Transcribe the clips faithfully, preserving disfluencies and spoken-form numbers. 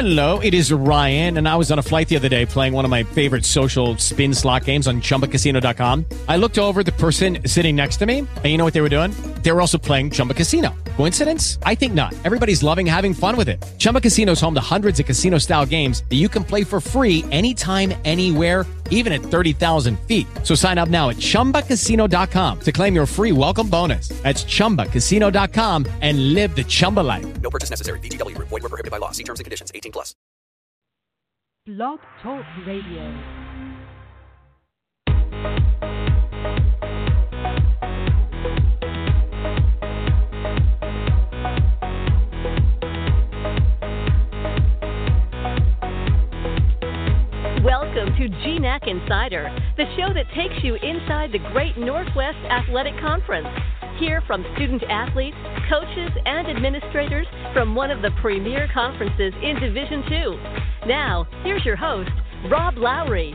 Hello, it is Ryan, and I was on a flight the other day playing one of my favorite social spin slot games on Chumba Casino dot com. I looked over at the person sitting next to me, and you know what they were doing? They were also playing Chumba Casino. Coincidence? I think not. Everybody's loving having fun with it. Chumba Casino is home to hundreds of casino-style games that you can play for free anytime, anywhere, even at thirty thousand feet. So sign up now at Chumba Casino dot com to claim your free welcome bonus. That's Chumba Casino dot com and live the Chumba life. No purchase necessary. V G W. Void where prohibited by law. See terms and conditions. eighteen plus. Blog Talk Radio. Welcome to G N A C Insider, the show that takes you inside the Great Northwest Athletic Conference. Hear from student athletes, coaches, and administrators from one of the premier conferences in Division two. Now, here's your host, Rob Lowry.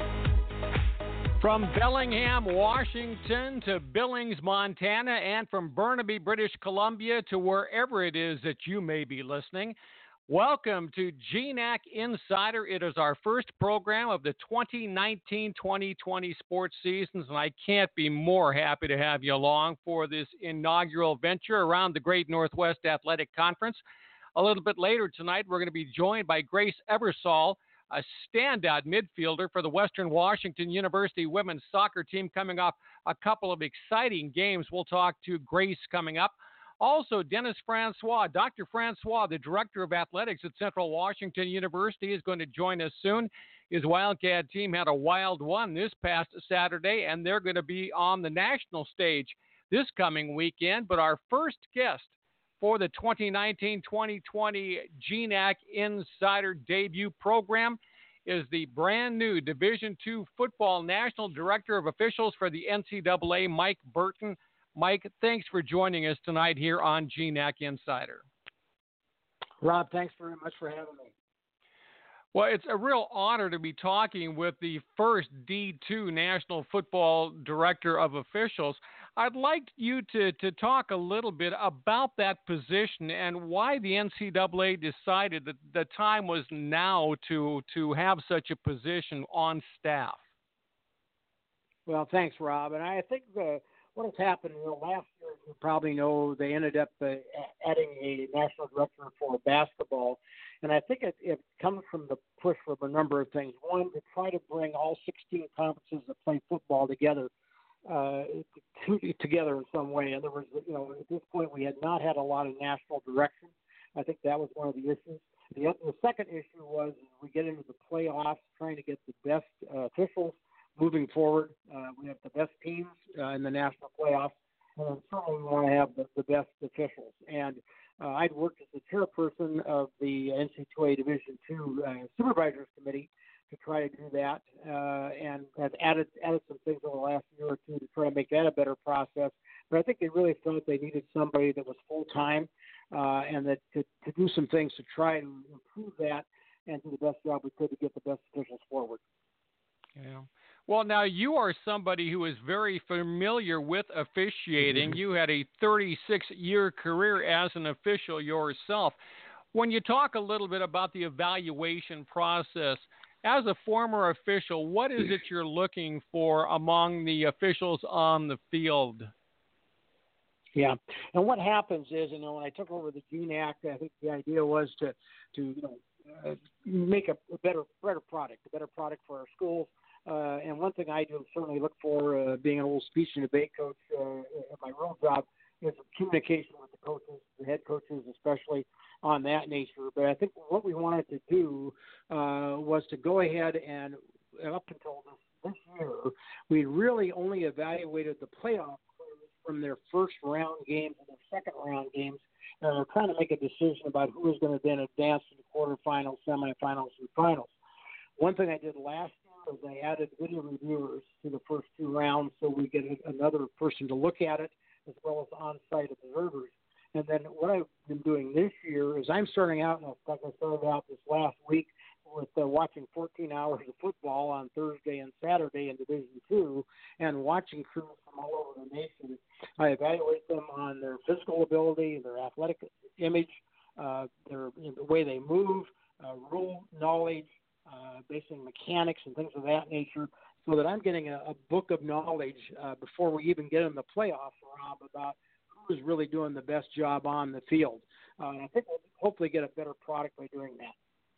From Bellingham, Washington to Billings, Montana, and from Burnaby, British Columbia to wherever it is that you may be listening, welcome to G N A C Insider. It is our first program of the twenty nineteen twenty twenty sports seasons, and I can't be more happy to have you along for this inaugural venture around the Great Northwest Athletic Conference. A little bit later tonight, we're going to be joined by Grace Eversole, a standout midfielder for the Western Washington University women's soccer team, coming off a couple of exciting games. We'll talk to Grace coming up. Also, Dennis Francois, Doctor Francois, the Director of Athletics at Central Washington University, is going to join us soon. His Wildcat team had a wild one this past Saturday, and they're going to be on the national stage this coming weekend. But our first guest for the twenty nineteen twenty twenty G N A C Insider debut program is the brand new Division two Football National Director of Officials for the N C double A, Mike Burton. Mike, thanks for joining us tonight here on G N A C Insider. Rob, thanks very much for having me. Well, it's a real honor to be talking with the first D two National Football Director of Officials. I'd like you to, to talk a little bit about that position and why the N C double A decided that the time was now to, to have such a position on staff. Well, thanks, Rob. And I think the what has happened, you know, last year, you probably know, they ended up uh, adding a national director for basketball. And I think it, it comes from the push from a number of things. One, to try to bring all sixteen conferences that play football together, uh, to, together in some way. In other words, you know, at this point, we had not had a lot of national direction. I think that was one of the issues. The, the second issue was we get into the playoffs, trying to get the best uh, officials moving forward. Uh, we have the best teams uh, in the national playoffs, and then certainly we want to have the, the best officials. And uh, I'd worked as the chairperson of the N C double A Division two uh, Supervisors Committee to try to do that, uh, and have added added some things over the last year or two to try to make that a better process. But I think they really felt they needed somebody that was full-time uh, and that to, to do some things to try to improve that and do the best job we could to get the best officials forward. Yeah. Well, now you are somebody who is very familiar with officiating. You had a thirty-six year career as an official yourself. When you talk a little bit about the evaluation process, as a former official, what is it you're looking for among the officials on the field? Yeah, and what happens is, you know, when I took over the G N A C, I think the idea was to, to you know, uh, make a, a better, better product, a better product for our schools. Uh, and one thing I do certainly look for, uh, being an old speech and debate coach uh, at my real job, is communication with the coaches, the head coaches, especially on that nature. But I think what we wanted to do uh, was to go ahead and, up until this, this year, we really only evaluated the playoff from their first round games and their second round games, and we're trying to make a decision about who is going to then advance to the quarterfinals, semifinals, and finals. One thing I did last year is I added video reviewers to the first two rounds, so we get another person to look at it, as well as on-site observers. And then what I've been doing this year is I'm starting out, and like I started out this last week, with uh, watching fourteen hours of football on Thursday and Saturday in Division two, and watching crews from all over the nation. I evaluate them on their physical ability, their athletic image, uh, their you know, the way they move, uh, rule knowledge, uh, basic mechanics and things of that nature, so that I'm getting a, a book of knowledge uh, before we even get in the playoffs, Rob, about who's really doing the best job on the field. Uh, and I think we'll hopefully get a better product by doing that.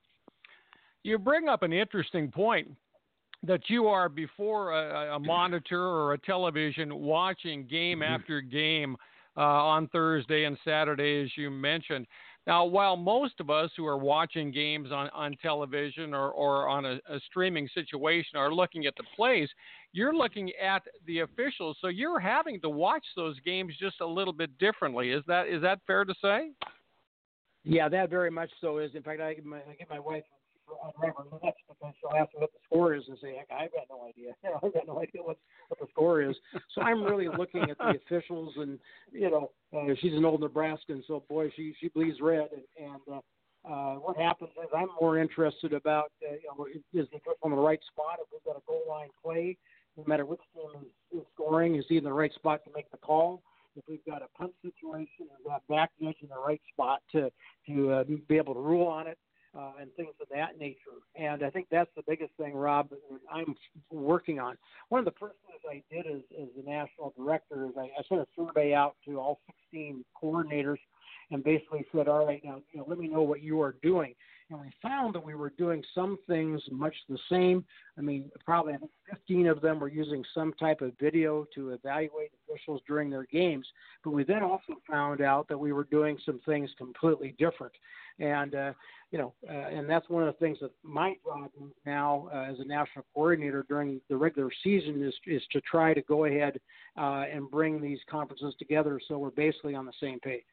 You bring up an interesting point that you are before a, a monitor or a television watching game after game uh, on Thursday and Saturday, as you mentioned. Now, while most of us who are watching games on, on television or, or on a, a streaming situation are looking at the plays, you're looking at the officials, so you're having to watch those games just a little bit differently. Is that is that fair to say? Yeah, that very much so is. In fact, I get my, I get my wife on record nuts because she'll ask me what the score is and say, heck, I've got no idea. You know, I've got no idea what, what the score is. So I'm really looking at the officials, and, you know, uh, she's an old Nebraskan, so, boy, she, she bleeds red. And, and uh, uh, what happens is I'm more interested about, uh, you know, is the official in the right spot? If we've got a goal line play, no matter which team is, is scoring, is he in the right spot to make the call? If we've got a punt situation, is that back edge in the right spot to, to uh, be able to rule on it? Uh, and things of that nature. And I think that's the biggest thing, Rob, I'm working on. One of the first things I did as, as the national director is I, I sent a survey out to all sixteen coordinators and basically said, all right, now, you know, let me know what you are doing. And we found that we were doing some things much the same. I mean, probably fifteen of them were using some type of video to evaluate officials during their games. But we then also found out that we were doing some things completely different. And, uh, you know, uh, and that's one of the things that my job now uh, as a national coordinator during the regular season is, is to try to go ahead uh, and bring these conferences together so we're basically on the same page.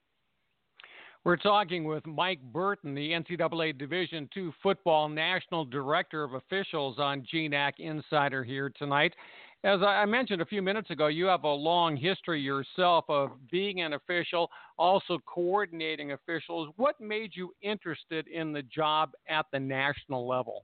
We're talking with Mike Burton, the N C double A Division two Football National Director of Officials on G N A C Insider here tonight. As I mentioned a few minutes ago, you have a long history yourself of being an official, also coordinating officials. What made you interested in the job at the national level?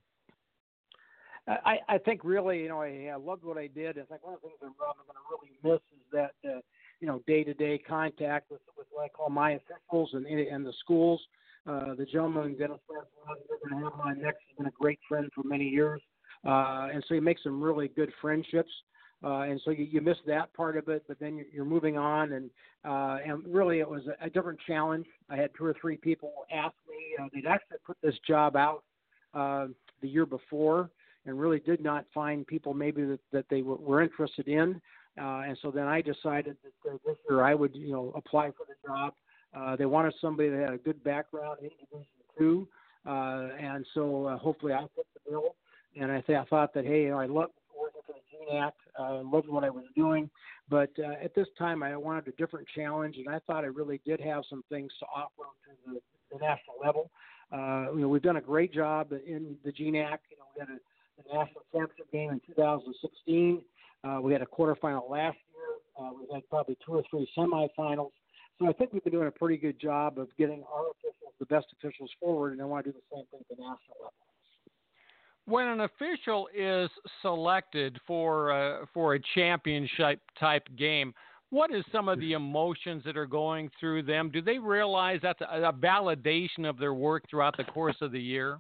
I, I think really, you know, I, I loved what I did. I think one of the things that Rob, I'm going to really miss is that, uh, you know, day-to-day contact with, with what I call my officials and, and the schools. Uh, the gentleman, Dennis Francois, we're going to have on next, has been a great friend for many years. Uh, and so you make some really good friendships. Uh, and so you, you miss that part of it, but then you're, you're moving on. And uh, and really it was a, a different challenge. I had two or three people ask me, uh, they'd actually put this job out uh, the year before and really did not find people maybe that, that they were, were interested in. Uh, and so then I decided that uh, this year I would, you know, apply for the job. Uh, they wanted somebody that had a good background in Division two. Uh, and so uh, hopefully I fit the bill. And I, th- I thought that, hey, you know, I loved working for the G N A C, uh, loved what I was doing. But uh, at this time, I wanted a different challenge, and I thought I really did have some things to offer to the, the national level. Uh, you know, we've done a great job in the G N A C. You know, we had a, a national championship game in two thousand sixteen. Uh, we had a quarterfinal last year. Uh, we had probably two or three semifinals. So I think we've been doing a pretty good job of getting our officials, the best officials, forward, and I want to do the same thing at the national level. When an official is selected for uh, for a championship type game, what is some of the emotions that are going through them? Do they realize that's a, a validation of their work throughout the course of the year?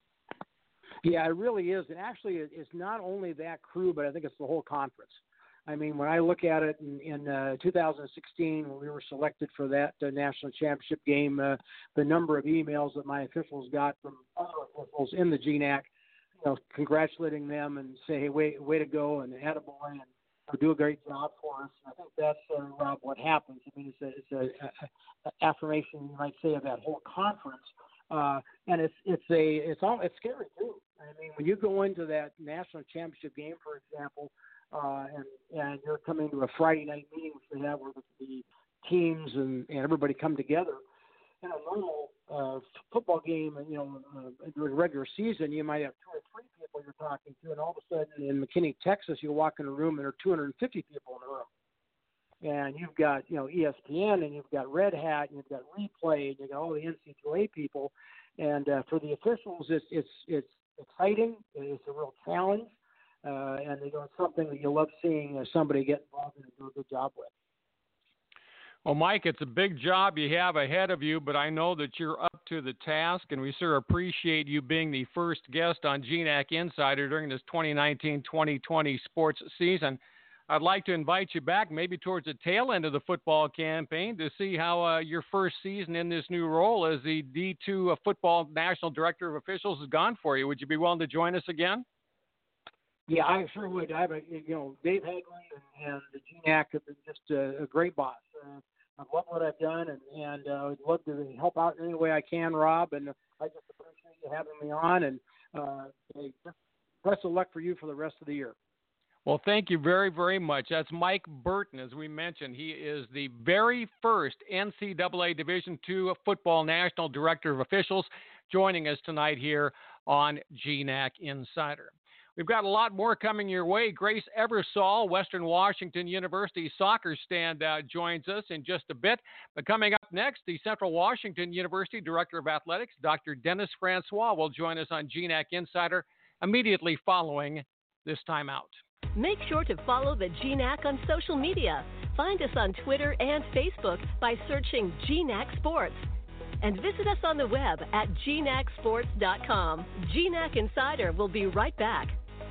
Yeah, it really is. And actually, it's not only that crew, but I think it's the whole conference. I mean, when I look at it in, in uh, two thousand sixteen, when we were selected for that uh, national championship game, uh, the number of emails that my officials got from other officials in the G N A C, you know, congratulating them and say, hey, way, way to go, and attaboy, and you do a great job for us. And I think that's, uh, Rob, what happens. I mean, it's a, it's a, a, a affirmation, you might say, of that whole conference. Uh, and it's it's a it's all it's scary too. I mean, when you go into that national championship game, for example, uh, and and you're coming to a Friday night meeting, which they have where the teams and, and everybody come together. In a normal uh, football game, you know, uh, during regular season, you might have two or three people you're talking to, and all of a sudden in McKinney, Texas, you walk in a room and there are two hundred fifty people in the room. And you've got, you know, E S P N, and you've got Red Hat, and you've got Replay, and you've got all the N C double A people. And uh, for the officials, it's it's it's exciting. It's a real challenge, uh, and you know, it's something that you love seeing uh, somebody get involved in and do a good job with. Well, Mike, it's a big job you have ahead of you, but I know that you're up to the task, and we sure appreciate you being the first guest on G N A C Insider during this twenty nineteen twenty twenty sports season. I'd like to invite you back maybe towards the tail end of the football campaign to see how uh, your first season in this new role as the D two uh, Football National Director of Officials has gone for you. Would you be willing to join us again? Yeah, I sure would. I have a, you know, Dave Haglund and, and the G N A C have been just a, a great boss. Uh, I love what I've done, and and uh, I'd love to help out in any way I can, Rob. And I just appreciate you having me on. And uh, hey, best of luck for you for the rest of the year. Well, thank you very, very much. That's Mike Burton, as we mentioned. He is the very first N C double A Division two Football National Director of Officials, joining us tonight here on G N A C Insider. We've got a lot more coming your way. Grace Eversole, Western Washington University soccer standout, joins us in just a bit. But coming up next, the Central Washington University Director of Athletics, Doctor Dennis Francois, will join us on G N A C Insider immediately following this timeout. Make sure to follow the G N A C on social media. Find us on Twitter and Facebook by searching G N A C Sports. And visit us on the web at G N A C sports dot com. G N A C Insider will be right back.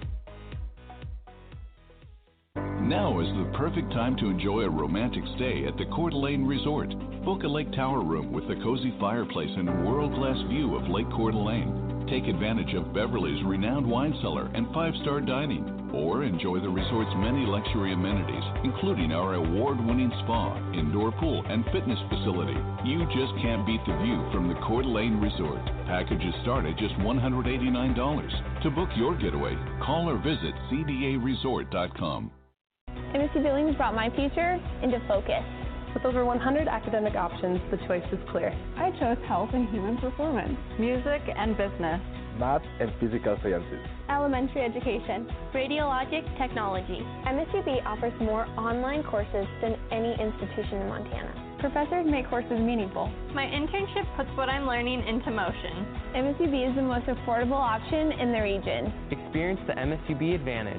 Now is the perfect time to enjoy a romantic stay at the Coeur d'Alene Resort. Book a lake tower room with a cozy fireplace and a world-class view of Lake Coeur d'Alene. Take advantage of Beverly's renowned wine cellar and five-star dining, or enjoy the resort's many luxury amenities, including our award-winning spa, indoor pool, and fitness facility. You just can't beat the view from the Coeur d'Alene Resort. Packages start at just one hundred eighty-nine dollars. To book your getaway, call or visit C D A resort dot com. M S U Billings brought my future into focus. With over one hundred academic options, the choice is clear. I chose health and human performance, music and business, math and physical sciences, elementary education, radiologic technology. M S U B offers more online courses than any institution in Montana. Professors make courses meaningful. My internship puts what I'm learning into motion. M S U B is the most affordable option in the region. Experience the M S U B advantage.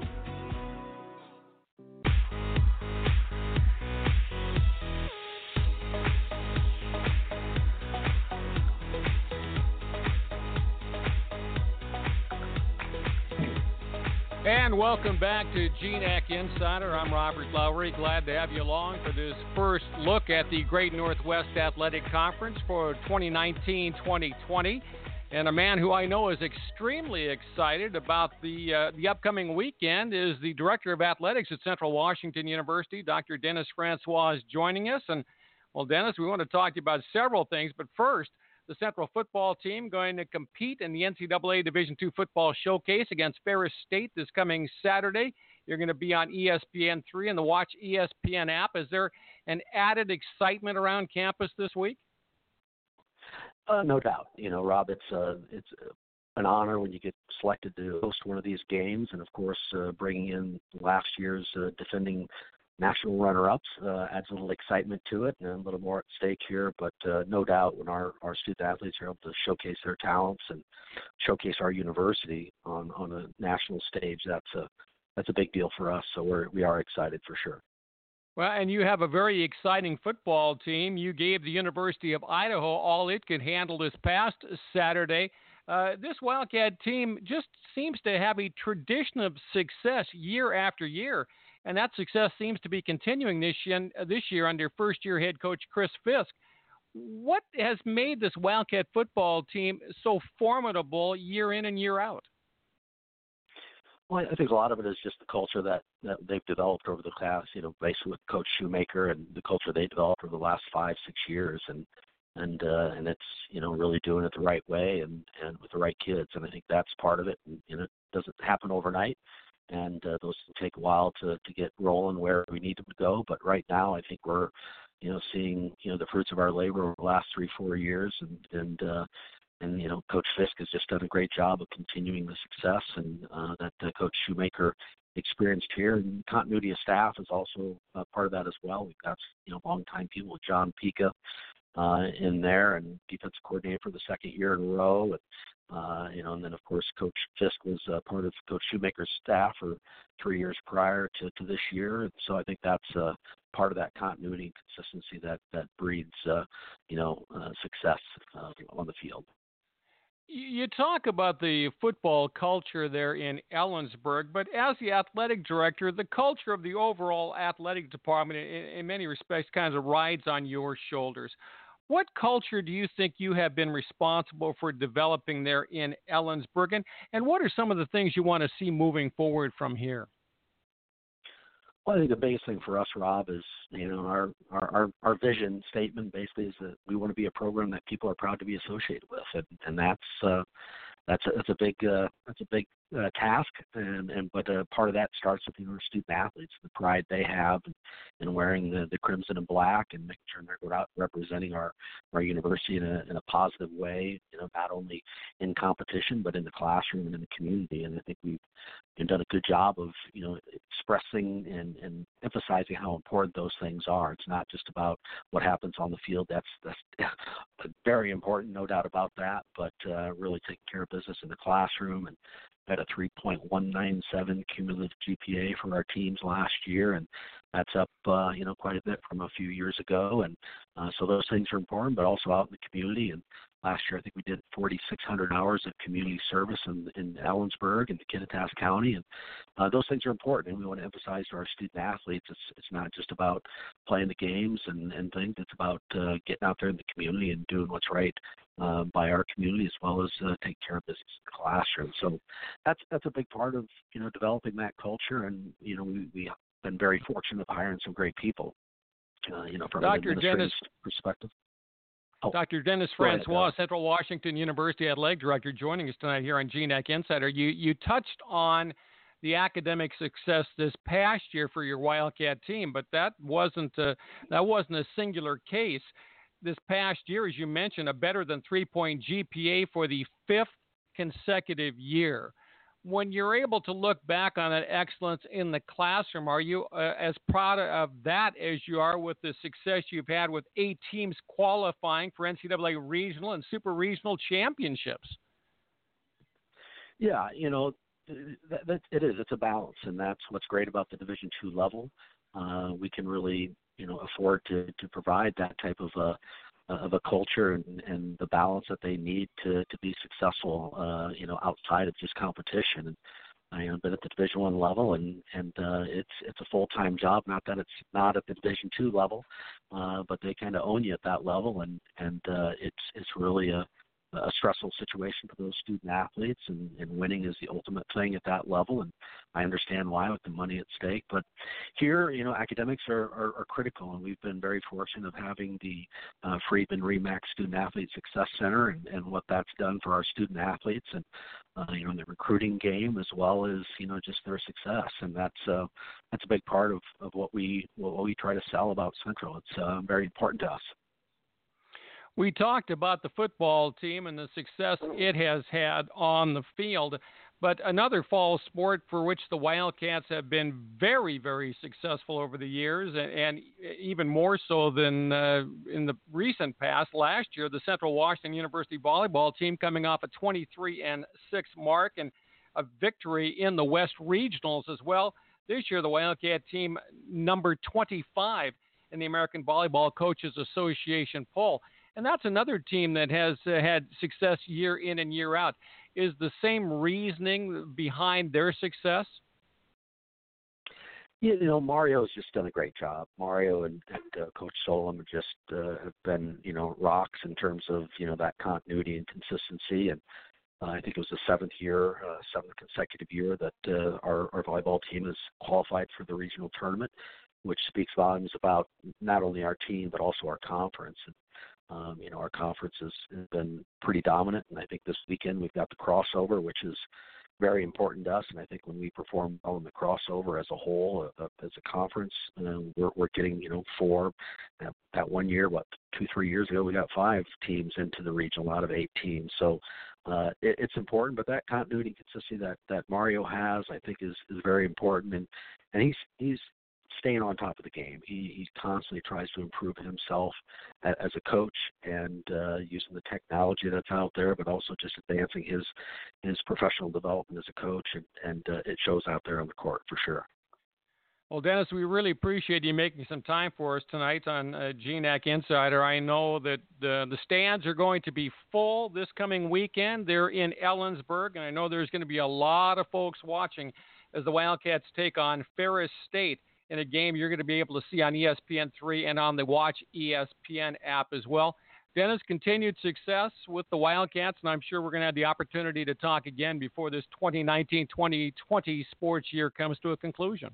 And welcome back to G N A C Insider. I'm Robert Lowry. Glad to have you along for this first look at the Great Northwest Athletic Conference for twenty nineteen twenty twenty. And a man who I know is extremely excited about the uh, the upcoming weekend is the Director of Athletics at Central Washington University, Doctor Dennis Francois, is joining us. And, well, Dennis, we want to talk to you about several things. But first, the Central football team going to compete in the N C double A Division two football showcase against Ferris State this coming Saturday. You're going to be on E S P N three and the Watch E S P N app. Is there an added excitement around campus this week? Uh, no doubt. You know, Rob, it's uh, it's an honor when you get selected to host one of these games, and of course, uh, bringing in last year's uh, defending national runner-ups uh, adds a little excitement to it and a little more at stake here. But uh, no doubt when our, our student athletes are able to showcase their talents and showcase our university on, on a national stage, that's a that's a big deal for us. So we're we are excited for sure. Well, and you have a very exciting football team. You gave the University of Idaho all it could handle this past Saturday. Uh, this Wildcat team just seems to have a tradition of success year after year. And that success seems to be continuing this year, this year under first-year head coach Chris Fisk. What has made this Wildcat football team so formidable year in and year out? Well, I think a lot of it is just the culture that, that they've developed over the past, you know, basically with Coach Shoemaker and the culture they developed over the last five, six years. And and uh, and it's, you know, really doing it the right way and, and with the right kids. And I think that's part of it. And, and it doesn't happen overnight. And uh, those take a while to, to get rolling where we need them to go. But right now, I think we're, you know, seeing, you know, the fruits of our labor over the last three, four years. And, and, uh, and you know, Coach Fisk has just done a great job of continuing the success and uh, that uh, Coach Shoemaker experienced here. And continuity of staff is also uh, part of that as well. We've got, you know, longtime people with John Pica uh, in there, and defensive coordinator for the second year in a row. And, uh, you know, and then of course Coach Fisk was uh, part of Coach Shoemaker's staff for three years prior to, to this year. And so I think that's uh, part of that continuity and consistency that that breeds, uh, you know, uh, success uh, on the field. You talk about the football culture there in Ellensburg, but as the athletic director, the culture of the overall athletic department, in, in many respects, kind of rides on your shoulders. What culture do you think you have been responsible for developing there in Ellensburg, and, and what are some of the things you want to see moving forward from here? Well, I think the biggest thing for us, Rob, is, you know, our, our, our, our vision statement basically is that we want to be a program that people are proud to be associated with, and, and that's uh, that's a, that's a big uh, that's a big uh, task, and, and but uh, part of that starts with, you know, our student athletes, the pride they have in, in wearing the, the crimson and black, and making sure they're out representing our, our university in a in a positive way, you know, not only in competition but in the classroom and in the community. And I think we've and done a good job of, you know, expressing and, and emphasizing how important those things are. It's not just about what happens on the field. That's that's very important, no doubt about that, but uh, really taking care of business in the classroom. And had a three point one nine seven cumulative G P A for our teams last year, and that's up, uh, you know, quite a bit from a few years ago. And uh, so those things are important, but also out in the community. And last year, I think we did forty-six hundred hours of community service in, in Ellensburg and Kittitas County. And uh, those things are important. And we want to emphasize to our student athletes, it's it's not just about playing the games and, and things. It's about uh, getting out there in the community and doing what's right uh, by our community, as well as uh, taking care of business in the classroom. So that's that's a big part of, you know, developing that culture. And, you know, we, we've been very fortunate of hiring some great people, uh, you know, from Doctor an administrative Dennis, perspective. Oh, Doctor Dennis Francois, ahead, Central Washington University Athletic Director, joining us tonight here on G N A C Insider. You you touched on the academic success this past year for your Wildcat team, but that wasn't a, that wasn't a singular case. This past year, as you mentioned, a better than three-point G P A for the fifth consecutive year. When you're able to look back on that excellence in the classroom, are you uh, as proud of that as you are with the success you've had with eight teams qualifying for N C double A regional and super regional championships? Yeah, you know, that, that, it is. It's a balance, and that's what's great about the Division two level. Uh, we can really, you know, afford to, to provide that type of a of a culture and, and the balance that they need to, to be successful, uh, you know, outside of just competition. And I have been at the Division One level, and and uh, it's it's a full time job. Not that it's not at the Division Two level, uh, but they kind of own you at that level, and and uh, it's it's really a a stressful situation for those student athletes, and, and winning is the ultimate thing at that level, and I understand why with the money at stake. But here, you know, academics are, are, are critical, and we've been very fortunate of having the uh, Friedman Remax Student Athlete Success Center, and, and what that's done for our student athletes, and uh, you know, in the recruiting game, as well as, you know, just their success. And that's uh, that's a big part of, of what we what we try to sell about Central. It's uh, very important to us. We talked about the football team and the success it has had on the field, but another fall sport for which the Wildcats have been very, very successful over the years, and, and even more so than uh, in the recent past. Last year, the Central Washington University volleyball team coming off a twenty-three and six mark and a victory in the West Regionals as well. This year, the Wildcat team number twenty-five in the American Volleyball Coaches Association poll. And that's another team that has uh, had success year in and year out. Is the same reasoning behind their success? You know, Mario's just done a great job. Mario and, and uh, Coach Solom have just uh, have been, you know, rocks in terms of, you know, that continuity and consistency. And uh, I think it was the seventh year, uh, seventh consecutive year that uh, our, our volleyball team has qualified for the regional tournament, which speaks volumes about not only our team but also our conference. And, Um, you know, our conference has, has been pretty dominant, and I think this weekend we've got the crossover, which is very important to us. And I think when we perform well in the crossover as a whole, uh, as a conference, uh, we're, we're getting, you know, four. That, that one year, what, two, three years ago, we got five teams into the regional out of eight teams. So uh, it, it's important, but that continuity and consistency that, that Mario has, I think, is, is very important. And and he's he's staying on top of the game. He, he constantly tries to improve himself as a coach and uh, using the technology that's out there, but also just advancing his his professional development as a coach, and, and uh, it shows out there on the court for sure. Well, Dennis, we really appreciate you making some time for us tonight on uh, G N A C Insider. I know that the, the stands are going to be full this coming weekend. They're in Ellensburg, and I know there's going to be a lot of folks watching as the Wildcats take on Ferris State in a game you're going to be able to see on E S P N three and on the Watch E S P N app as well. Dennis, continued success with the Wildcats, and I'm sure we're going to have the opportunity to talk again before this twenty nineteen twenty twenty sports year comes to a conclusion.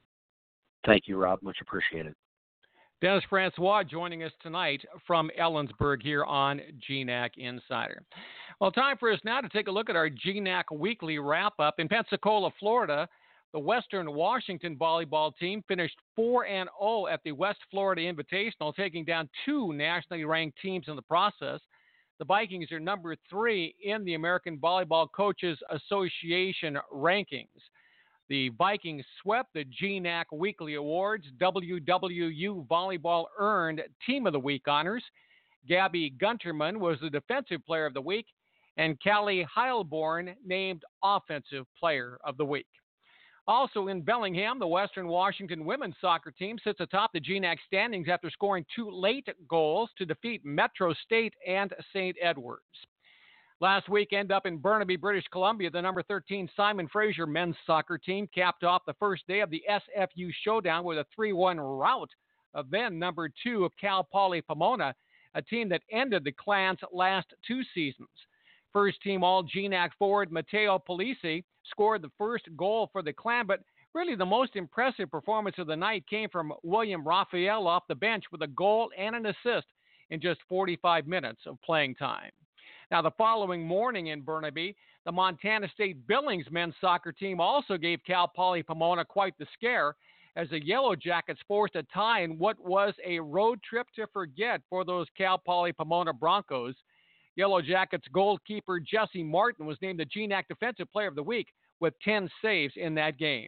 Thank you, Rob. Much appreciated. Dennis Francois joining us tonight from Ellensburg here on G N A C Insider. Well, time for us now to take a look at our G N A C Weekly Wrap-Up. In Pensacola, Florida, the Western Washington volleyball team finished four and oh at the West Florida Invitational, taking down two nationally ranked teams in the process. The Vikings are number three in the American Volleyball Coaches Association rankings. The Vikings swept the G N A C Weekly Awards. W W U Volleyball earned Team of the Week honors. Gabby Gunterman was the Defensive Player of the Week, and Callie Heilborn named Offensive Player of the Week. Also in Bellingham, the Western Washington women's soccer team sits atop the G N A C standings after scoring two late goals to defeat Metro State and Saint Edwards. Last weekend up in Burnaby, British Columbia, the number thirteen Simon Fraser men's soccer team capped off the first day of the S F U showdown with a three one rout of then number two of Cal Poly Pomona, a team that ended the Clans' last two seasons. First team all G N A C forward Matteo Polisi scored the first goal for the Clan, but really the most impressive performance of the night came from William Raphael off the bench with a goal and an assist in just forty-five minutes of playing time. Now, the following morning in Burnaby, the Montana State Billings men's soccer team also gave Cal Poly Pomona quite the scare as the Yellow Jackets forced a tie in what was a road trip to forget for those Cal Poly Pomona Broncos. Yellow Jackets goalkeeper Jesse Martin was named the G N A C Defensive Player of the Week with ten saves in that game.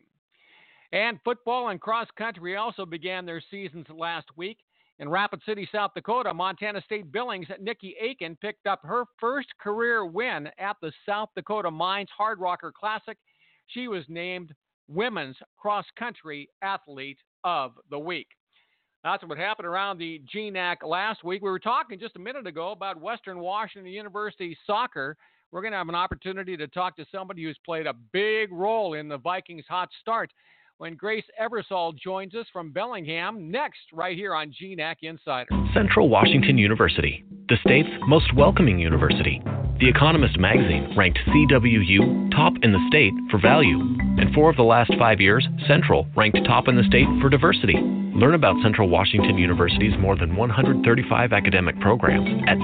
And football and cross country also began their seasons last week. In Rapid City, South Dakota, Montana State Billings Nikki Aiken picked up her first career win at the South Dakota Mines Hard Rocker Classic. She was named Women's Cross Country Athlete of the Week. That's what happened around the G N A C last week. We were talking just a minute ago about Western Washington University soccer. We're going to have an opportunity to talk to somebody who's played a big role in the Vikings' hot start when Grace Eversole joins us from Bellingham next right here on G N A C Insider. Central Washington University, the state's most welcoming university. The Economist magazine ranked C W U top in the state for value. And four of the last five years, Central ranked top in the state for diversity. Learn about Central Washington University's more than one hundred thirty-five academic programs at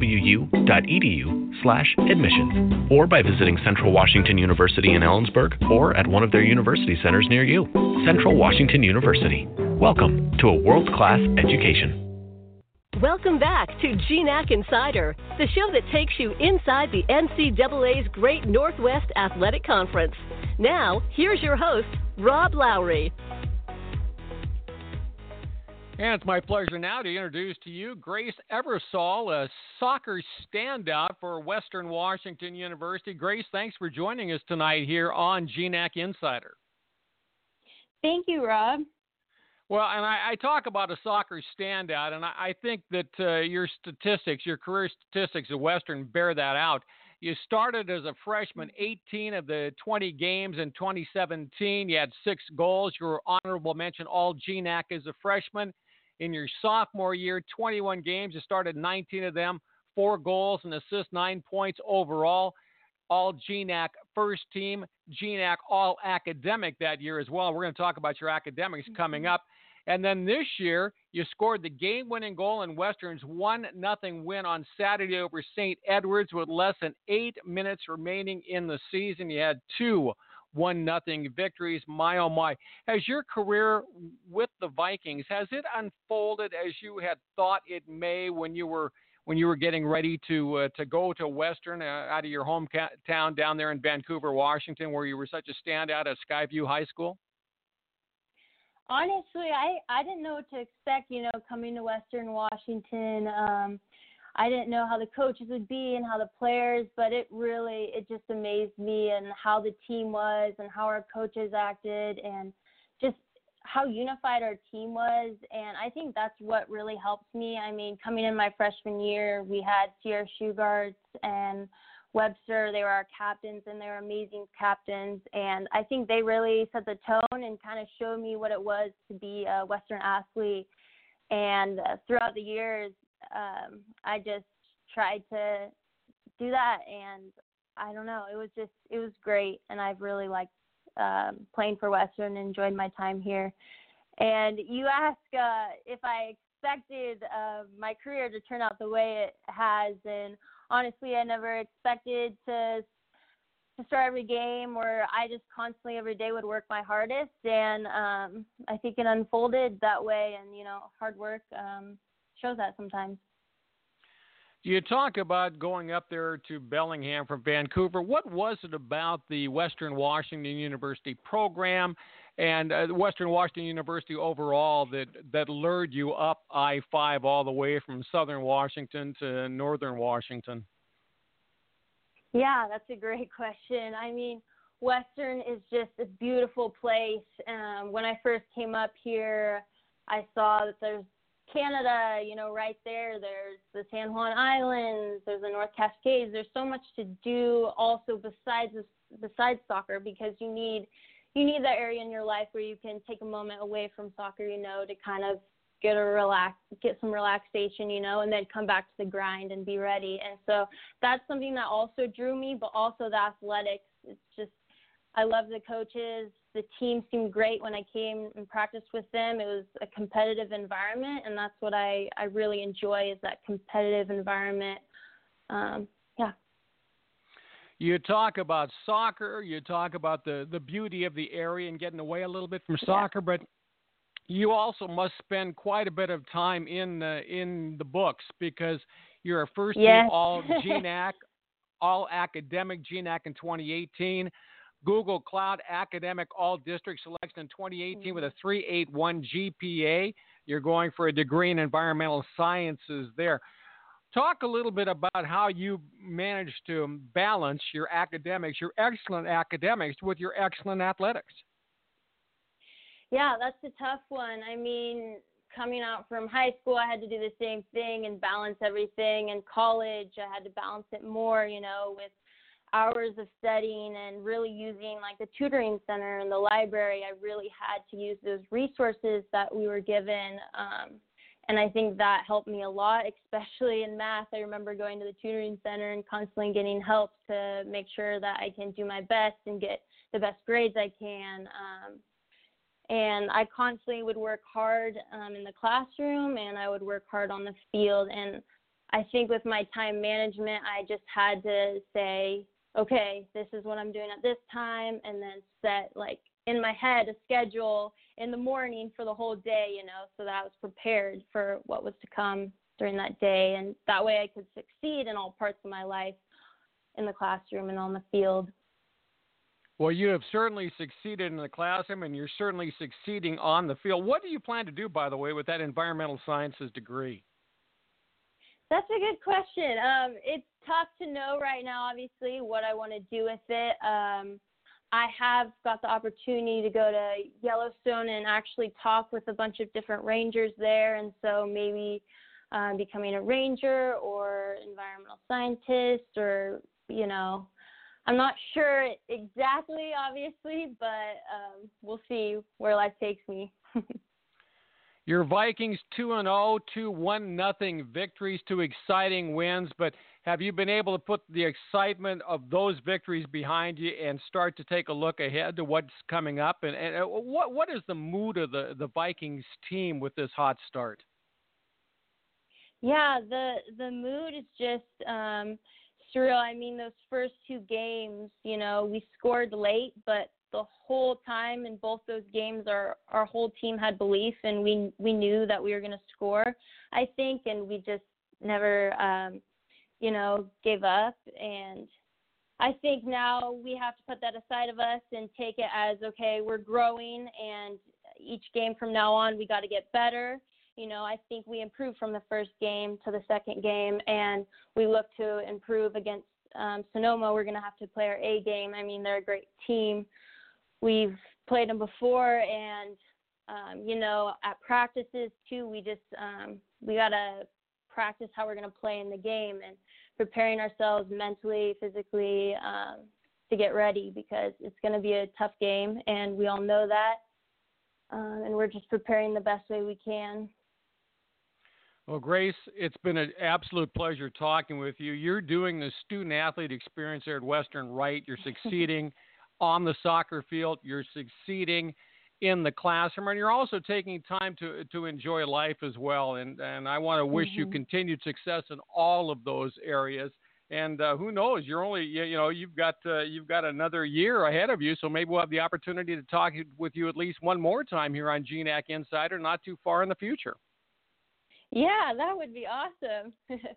cwu.edu slash admissions or by visiting Central Washington University in Ellensburg or at one of their university centers near you. Central Washington University. Welcome to a world-class education. Welcome back to G N A C Insider, the show that takes you inside the N C double A's Great Northwest Athletic Conference. Now, here's your host, Rob Lowry. And it's my pleasure now to introduce to you Grace Eversole, a soccer standout for Western Washington University. Grace, thanks for joining us tonight here on G N A C Insider. Thank you, Rob. Well, and I, I talk about a soccer standout, and I, I think that uh, your statistics, your career statistics at Western bear that out. You started as a freshman, eighteen of the twenty games in twenty seventeen. You had six goals. You were honorable mention all G N A C as a freshman. In your sophomore year, twenty-one games. You started nineteen of them, four goals and assists, nine points overall. All G N A C first team, G N A C all academic that year as well. We're going to talk about your academics coming up. And then this year, you scored the game-winning goal in Western's one nothing win on Saturday over Saint Edwards with less than eight minutes remaining in the season. You had two one nothing victories. My, oh, my. Has your career with the Vikings, has it unfolded as you had thought it may when you were when you were getting ready to uh, to go to Western uh, out of your hometown down there in Vancouver, Washington, where you were such a standout at Skyview High School? honestly, I, I didn't know what to expect, you know, coming to Western Washington. Um, I didn't know how the coaches would be and how the players, but it really, it just amazed me and how the team was and how our coaches acted and just how unified our team was. And I think that's what really helped me. I mean, coming in my freshman year, we had Sierra Shugarts and Webster. They were our captains, and they were amazing captains. And I think they really set the tone and kind of showed me what it was to be a Western athlete. And uh, throughout the years, um, I just tried to do that. And I don't know, it was just, it was great. And I've really liked um, playing for Western and enjoyed my time here. And you ask uh, if I expected uh, my career to turn out the way it has, and honestly, I never expected to to start every game, or I just constantly every day would work my hardest, and um, I think it unfolded that way. And you know, hard work um, shows that sometimes. You talk about going up there to Bellingham from Vancouver. What was it about the Western Washington University program and uh, Western Washington University overall that, that lured you up I five all the way from southern Washington to northern Washington? Yeah, that's a great question. I mean, Western is just a beautiful place. Um, when I first came up here, I saw that there's Canada, you know, right there. There's the San Juan Islands. There's the North Cascades. There's so much to do also besides besides soccer, because you need you need that area in your life where you can take a moment away from soccer, you know, to kind of get a relax, get some relaxation, you know, and then come back to the grind and be ready. And so that's something that also drew me, but also the athletics. It's just, I love the coaches. The team seemed great when I came and practiced with them. It was a competitive environment, and that's what I, I really enjoy, is that competitive environment. Um, yeah. You talk about soccer, you talk about the, the beauty of the area and getting away a little bit from soccer, yeah. But you also must spend quite a bit of time in the, in the books, because you're a first yes. team all G N A C, all academic G N A C in twenty eighteen. Google Cloud Academic All District Selection in twenty eighteen with a three point eight one G P A. You're going for a degree in environmental sciences there. Talk a little bit about how you managed to balance your academics, your excellent academics, with your excellent athletics. Yeah, that's a tough one. I mean, coming out from high school, I had to do the same thing and balance everything. In college, I had to balance it more, you know, with hours of studying and really using like the tutoring center and the library. I really had to use those resources that we were given. Um, and I think that helped me a lot, especially in math. I remember going to the tutoring center and constantly getting help to make sure that I can do my best and get the best grades I can. Um, and I constantly would work hard um, in the classroom, and I would work hard on the field. And I think with my time management, I just had to say, okay, this is what I'm doing at this time, and then set, like, in my head a schedule in the morning for the whole day, you know, so that I was prepared for what was to come during that day. And that way I could succeed in all parts of my life, in the classroom and on the field. Well, you have certainly succeeded in the classroom, and you're certainly succeeding on the field. What do you plan to do, by the way, with that environmental sciences degree? That's a good question. Um, it's tough to know right now, obviously, what I want to do with it. Um, I have got the opportunity to go to Yellowstone and actually talk with a bunch of different rangers there, and so maybe um, becoming a ranger or environmental scientist, or, you know, I'm not sure exactly, obviously, but um, we'll see where life takes me. Your Vikings two and oh, two one nothing victories, two exciting wins, but have you been able to put the excitement of those victories behind you and start to take a look ahead to what's coming up? And, and what what is the mood of the, the Vikings team with this hot start? Yeah, the the mood is just um, surreal. I mean, those first two games, you know, we scored late, but the whole time in both those games, our, our whole team had belief, and we we knew that we were going to score, I think, and we just never, um, you know, gave up. And I think now we have to put that aside of us and take it as, okay, we're growing, and, each game from now on, we got to get better. You know, I think we improved from the first game to the second game, and we look to improve against um, Sonoma. We're going to have to play our A game. I mean, they're a great team. We've played them before, and, um, you know, at practices, too, we just um, we got to practice how we're going to play in the game and preparing ourselves mentally, physically um, to get ready, because it's going to be a tough game, and we all know that, um, and we're just preparing the best way we can. Well, Grace, it's been an absolute pleasure talking with you. You're doing the student-athlete experience there at Western right. You're succeeding on the soccer field. You're succeeding in the classroom, and you're also taking time to to enjoy life as well. And and I want to wish mm-hmm. you continued success in all of those areas. And uh, who knows? You're only you, you know you've got uh, you've got another year ahead of you. So maybe we'll have the opportunity to talk with you at least one more time here on G N A C Insider, not too far in the future. Yeah, that would be awesome.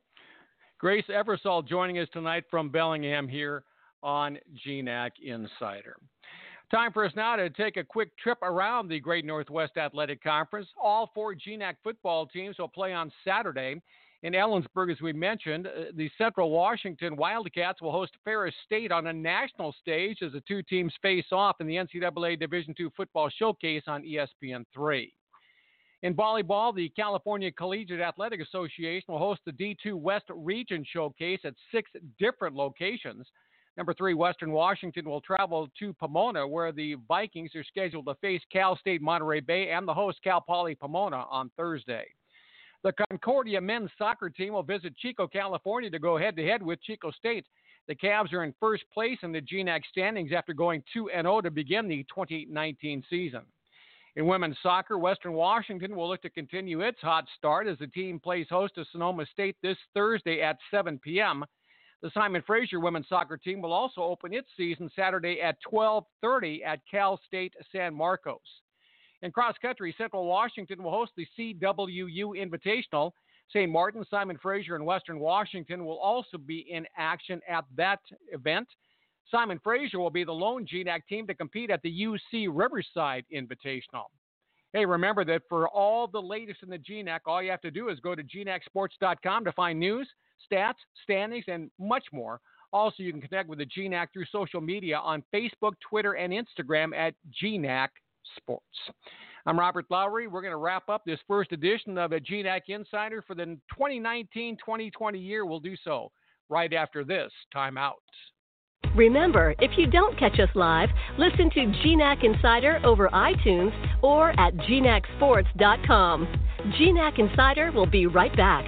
Grace Eversole joining us tonight from Bellingham here on G N A C Insider. Time for us now to take a quick trip around the Great Northwest Athletic Conference. All four G N A C football teams will play on Saturday. In Ellensburg, as we mentioned, the Central Washington Wildcats will host Ferris State on a national stage as the two teams face off in the N C double A Division two Football Showcase on E S P N three. In volleyball, the California Collegiate Athletic Association will host the D two West Region Showcase at six different locations. Number three, Western Washington will travel to Pomona, where the Vikings are scheduled to face Cal State Monterey Bay and the host Cal Poly Pomona on Thursday. The Concordia men's soccer team will visit Chico, California to go head-to-head with Chico State. The Cavs are in first place in the G N A C standings after going two and oh to begin the twenty nineteen season. In women's soccer, Western Washington will look to continue its hot start as the team plays host to Sonoma State this Thursday at seven p.m. The Simon Fraser women's soccer team will also open its season Saturday at twelve thirty at Cal State San Marcos. In cross-country, Central Washington will host the C W U Invitational. Saint Martin, Simon Fraser, and Western Washington will also be in action at that event. Simon Fraser will be the lone G N A C team to compete at the U C Riverside Invitational. Hey, remember that for all the latest in the G N A C, all you have to do is go to G N A C sports dot com to find news, stats, standings, and much more. Also, you can connect with the G N A C through social media on Facebook, Twitter, and Instagram at G N A C Sports. I'm Robert Lowry. We're going to wrap up this first edition of a G N A C Insider for the twenty nineteen twenty twenty year. We'll do so right after this timeout. Remember, if you don't catch us live, listen to G N A C Insider over iTunes or at G N A C sports dot com. G N A C Insider will be right back.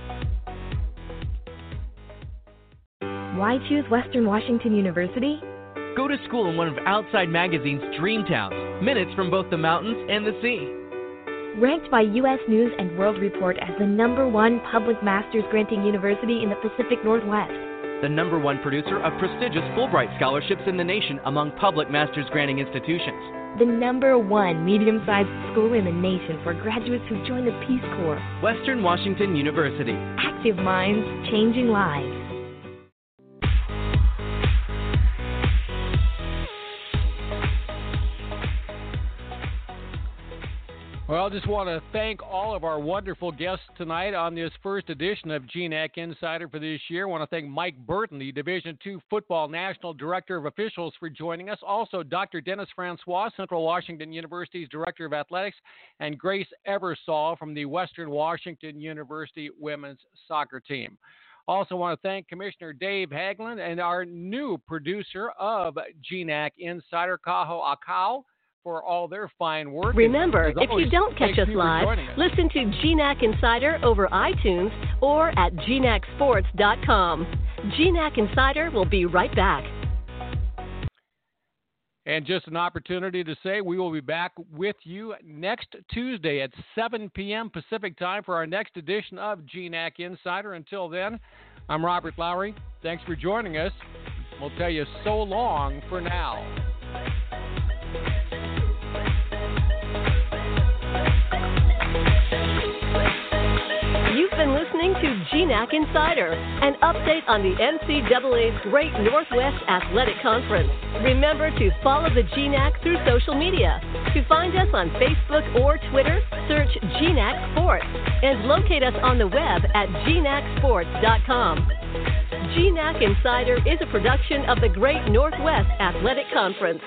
Why choose Western Washington University? Go to school in one of Outside Magazine's dream towns, minutes from both the mountains and the sea. Ranked by U S News and World Report as the number one public master's granting university in the Pacific Northwest. The number one producer of prestigious Fulbright scholarships in the nation among public master's granting institutions. The number one medium-sized school in the nation for graduates who join the Peace Corps. Western Washington University. Active minds, changing lives. Well, I just want to thank all of our wonderful guests tonight on this first edition of G N A C Insider for this year. I want to thank Mike Burton, the Division two Football National Director of Officials, for joining us. Also, Doctor Dennis Francois, Central Washington University's Director of Athletics, and Grace Eversole from the Western Washington University Women's Soccer Team. Also want to thank Commissioner Dave Hagelin and our new producer of G N A C Insider, Kaho Akau, for all their fine work. Remember, if you don't catch us live, listen to G N A C Insider over iTunes or at G N A C sports dot com. G N A C Insider will be right back. And just an opportunity to say we will be back with you next Tuesday at seven p.m. Pacific time for our next edition of G N A C Insider. Until then, I'm Robert Lowry. Thanks for joining us. We'll tell you so long for now. You've been listening to G N A C Insider, an update on the N C double A's Great Northwest Athletic Conference. Remember to follow the G N A C through social media. To find us on Facebook or Twitter, search G N A C Sports and locate us on the web at G N A C sports dot com. G N A C Insider is a production of the Great Northwest Athletic Conference.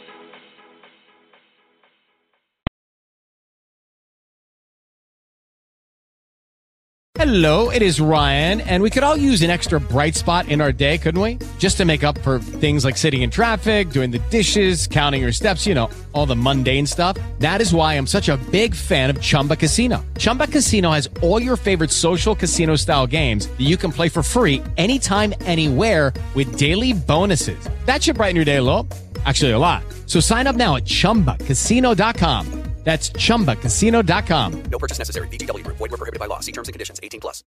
Hello, it is Ryan, and we could all use an extra bright spot in our day, couldn't we? Just to make up for things like sitting in traffic, doing the dishes, counting your steps, you know, all the mundane stuff. That is why I'm such a big fan of Chumba Casino. Chumba Casino has all your favorite social casino-style games that you can play for free anytime, anywhere with daily bonuses. That should brighten your day a little. Actually, a lot. So sign up now at chumba casino dot com. That's chumba casino dot com. No purchase necessary. V G W Group. Void where prohibited by law. See terms and conditions. eighteen plus.